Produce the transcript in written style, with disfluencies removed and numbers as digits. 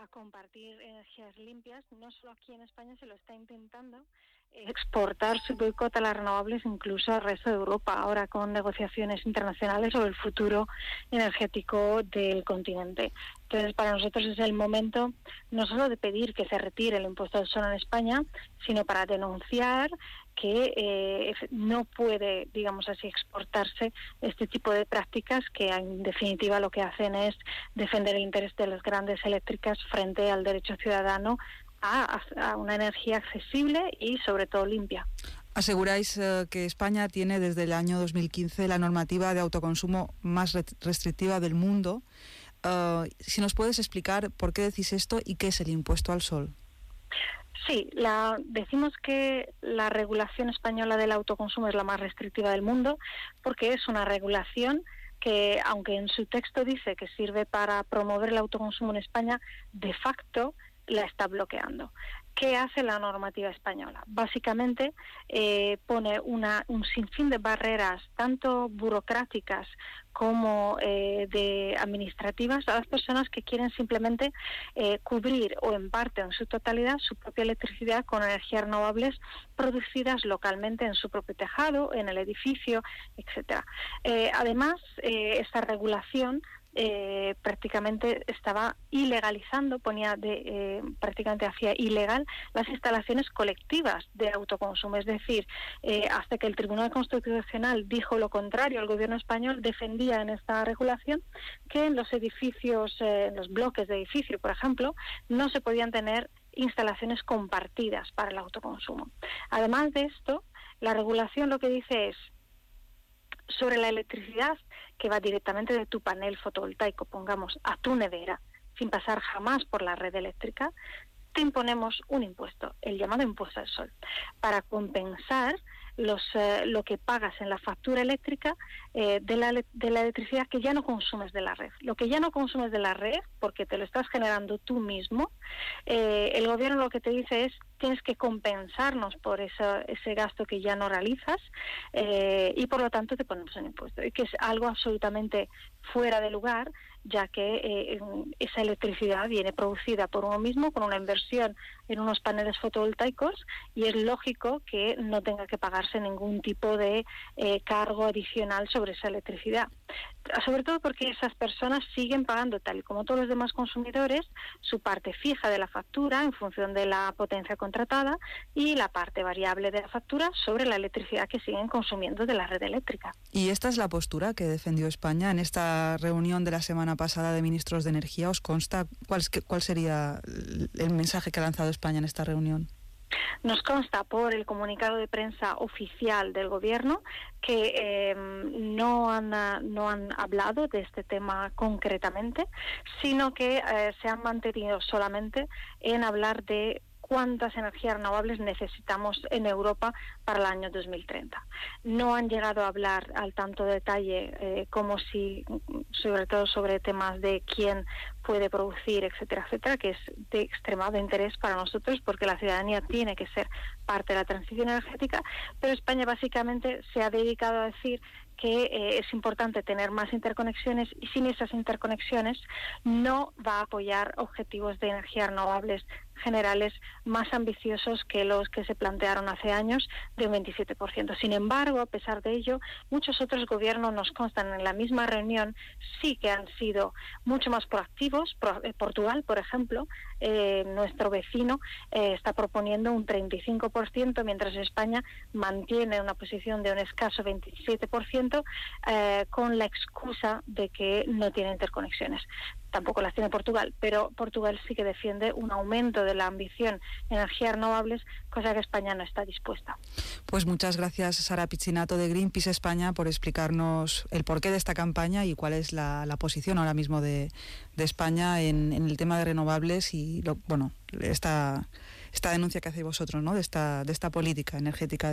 a compartir energías limpias. No solo aquí en España se lo está intentando exportar su boicot a las renovables incluso al resto de Europa, ahora con negociaciones internacionales sobre el futuro energético del continente. Entonces, para nosotros es el momento no solo de pedir que se retire el impuesto al sol en España, sino para denunciar que no puede, digamos así, exportarse este tipo de prácticas que en definitiva lo que hacen es defender el interés de las grandes eléctricas frente al derecho ciudadano a una energía accesible y sobre todo limpia. Aseguráis que España tiene desde el año 2015 la normativa de autoconsumo más restrictiva del mundo. Si nos puedes explicar por qué decís esto y qué es el impuesto al sol. Sí, decimos que la regulación española del autoconsumo es la más restrictiva del mundo porque es una regulación que, aunque en su texto dice que sirve para promover el autoconsumo en España, de facto la está bloqueando. ¿Qué hace la normativa española? Básicamente pone un sinfín de barreras, tanto burocráticas como de administrativas, a las personas que quieren simplemente cubrir o en parte o en su totalidad su propia electricidad con energías renovables producidas localmente en su propio tejado, en el edificio, etcétera. Además, esta regulación prácticamente estaba ilegalizando, prácticamente hacía ilegal las instalaciones colectivas de autoconsumo, es decir, hasta que el Tribunal Constitucional dijo lo contrario, el gobierno español defendía en esta regulación que en los edificios, en los bloques de edificio, por ejemplo, no se podían tener instalaciones compartidas para el autoconsumo. Además de esto, la regulación lo que dice es sobre la electricidad que va directamente de tu panel fotovoltaico, pongamos, a tu nevera, sin pasar jamás por la red eléctrica, te imponemos un impuesto, el llamado impuesto al sol, para compensar lo que pagas en la factura eléctrica de la electricidad que ya no consumes de la red. Lo que ya no consumes de la red, porque te lo estás generando tú mismo, el gobierno lo que te dice es tienes que compensarnos por ese gasto que ya no realizas y por lo tanto te ponemos un impuesto, y que es algo absolutamente fuera de lugar, ya que esa electricidad viene producida por uno mismo con una inversión en unos paneles fotovoltaicos y es lógico que no tenga que pagarse ningún tipo de cargo adicional sobre esa electricidad. Sobre todo porque esas personas siguen pagando, tal y como todos los demás consumidores, su parte fija de la factura en función de la potencia contratada y la parte variable de la factura sobre la electricidad que siguen consumiendo de la red eléctrica. Y esta es la postura que defendió España en esta reunión de la semana pasada de ministros de Energía. ¿Os consta cuál sería el mensaje que ha lanzado España en esta reunión? Nos consta por el comunicado de prensa oficial del gobierno que no han hablado de este tema concretamente, sino que se han mantenido solamente en hablar de cuántas energías renovables necesitamos en Europa para el año 2030. No han llegado a hablar al tanto detalle como si, sobre todo sobre temas de quién puede producir, etcétera, etcétera, que es de extremado interés para nosotros porque la ciudadanía tiene que ser parte de la transición energética, pero España básicamente se ha dedicado a decir que es importante tener más interconexiones y sin esas interconexiones no va a apoyar objetivos de energías renovables generales más ambiciosos que los que se plantearon hace años de un 27%. Sin embargo, a pesar de ello, muchos otros gobiernos nos constan en la misma reunión sí que han sido mucho más proactivos. Portugal, por ejemplo, nuestro vecino, está proponiendo un 35%, mientras España mantiene una posición de un escaso 27%, con la excusa de que no tiene interconexiones. Tampoco las tiene Portugal, pero Portugal sí que defiende un aumento de la ambición en energías renovables, cosa que España no está dispuesta. Pues muchas gracias, Sara Piccinato de Greenpeace España, por explicarnos el porqué de esta campaña y cuál es la posición ahora mismo de España en el tema de renovables y esta denuncia que hacéis vosotros, ¿no?, de esta política energética